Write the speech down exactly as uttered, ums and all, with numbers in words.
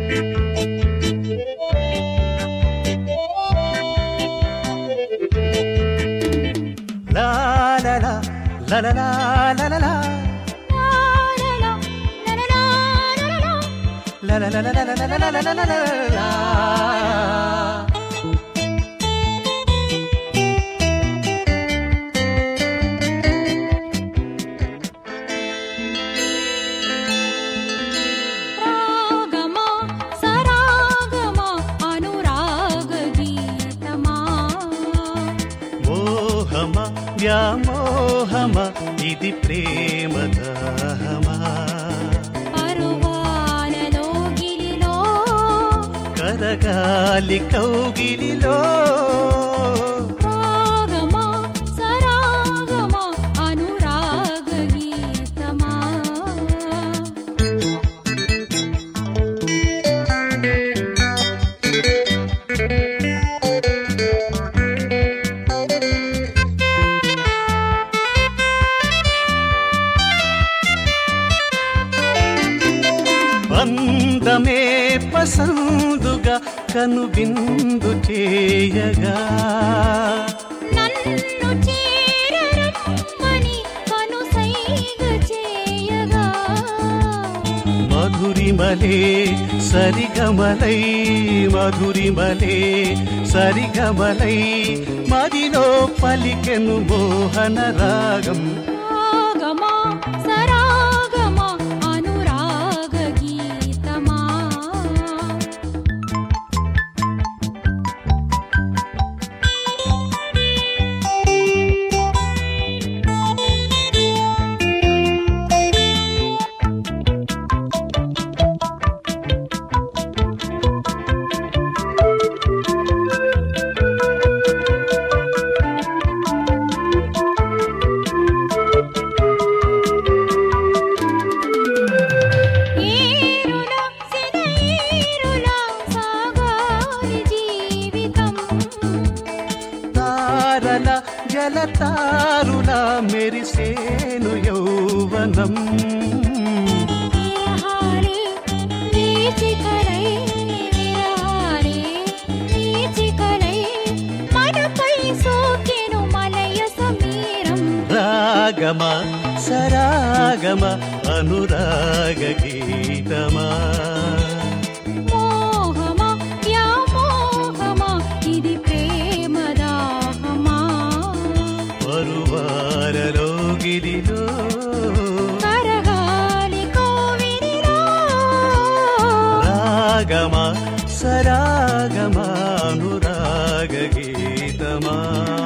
La la la la la la la la la la la la la la la la la la la. రాగమా సరాగమా అనురాగ గీతమా మోహమా వ్యామోహమా ఇది ప్రేమ దాహమా కదగాలి కౌగిలిలో రాగమా సరాగమా అనురాగ గీతమా బంధమే పసందుగా కను బిందు చేయగా నన్ను చేరరమ్మని కను సైగ చేయగా మధురిమలే సరిగమలై మధురిమలే సరిగమలై మదిలో పలికెను మోహన రాగం రాగమా సరాగమా అనురాగ గీతమా ఏరులా సినయేరులా సాగాలి జీవితం తారల జలతారుల మెరిసేను యౌవనం విరహాలే వీచికలై విరహాలే వీచికలై మనపై సోకెను మలయ సమీరం రాగమా సరాగమా అనురాగ గీతమా మోహమా వ్యామోహమా ఇది ప్రేమ దాహమా పరువారలో గిరిలో కరగాలి కోవిలిలో రాగమా సరాగమా అనురాగ గీతమా.